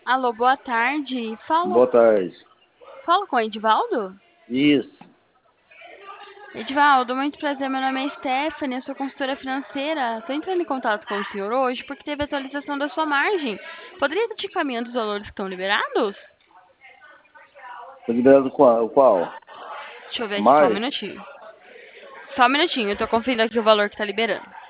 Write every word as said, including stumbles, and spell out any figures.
Alô, boa tarde. Falo, Boa tarde. falo com o Edivaldo? Isso. Edivaldo, muito prazer. Meu nome é Stephanie, eu sou consultora financeira. Estou entrando em contato com o senhor hoje porque teve atualização da sua margem. Poderia estar te encaminhando os valores que estão liberados? Foi liberado qual? Qual? Deixa eu ver aqui só um Mais? minutinho. Só um minutinho, eu estou conferindo aqui o valor que está liberando.